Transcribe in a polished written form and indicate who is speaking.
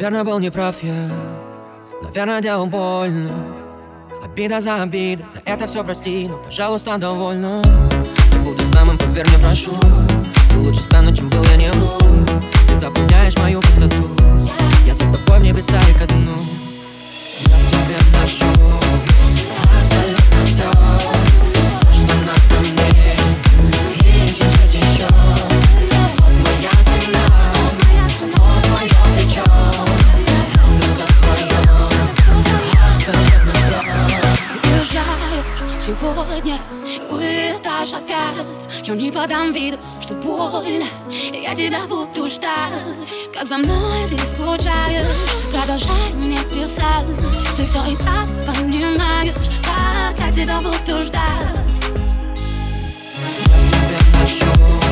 Speaker 1: Наверное, был неправ я, наверное, делал больно. Обида за обидой, за это все прости, но, пожалуйста, довольно. Я буду самым, поверь мне, прошу. И лучше стану, чем был, я не вру. Ты заполняешь мою пустоту. Я за тобой в небеса и ко дну. Я в тебе ношу абсолютно все, что надо мне, и чуть-чуть еще. Вот моя спина, вот мое плечо. Это все твое, абсолютно все.
Speaker 2: Уезжаешь сегодня, улетаешь опять. Я не подам виду, что больно. Я тебя буду ждать. Как за мной ты скучаешь, продолжай мне писать. Ты все и так понимаешь, как я тебя буду ждать.
Speaker 1: Я в тебе ношу